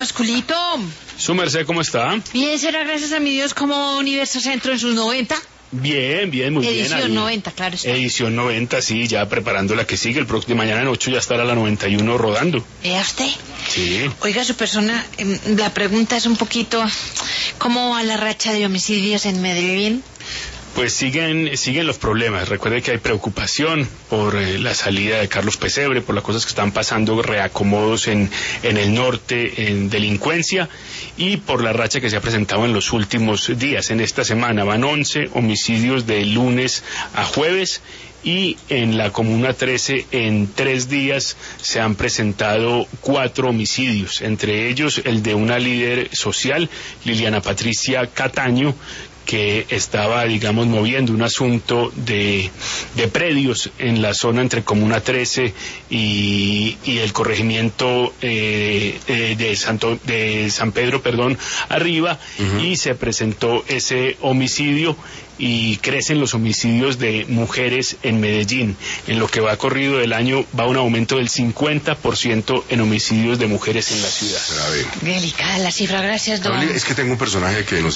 buenas, Culito. Su merced, ¿cómo está? Bien, será gracias a mi Dios como Universo Centro en sus 90. Bien, muy bien. Edición 90, claro está. Edición 90, sí, ya preparando la que sigue. El próximo mañana en 8 ya estará la 91 rodando. ¿Vea usted? Sí. Oiga, su persona, la pregunta es un poquito, ¿cómo va la racha de homicidios en Medellín? Pues siguen los problemas. Recuerde que hay preocupación por la salida de Carlos Pesebre, por las cosas que están pasando, reacomodos en el norte, en delincuencia, y por la racha que se ha presentado en los últimos días. En esta semana van 11 homicidios de lunes a jueves, y en la Comuna 13 en 3 días se han presentado 4 homicidios, entre ellos el de una líder social, Liliana Patricia Cataño, que estaba, digamos, moviendo un asunto de predios en la zona entre Comuna 13 y el corregimiento de San Pedro, arriba, y se presentó ese homicidio, y crecen los homicidios de mujeres en Medellín. En lo que va corrido del año va un aumento del 50% en homicidios de mujeres en la ciudad. Delicada la cifra, gracias, don. Es que tengo un personaje que nos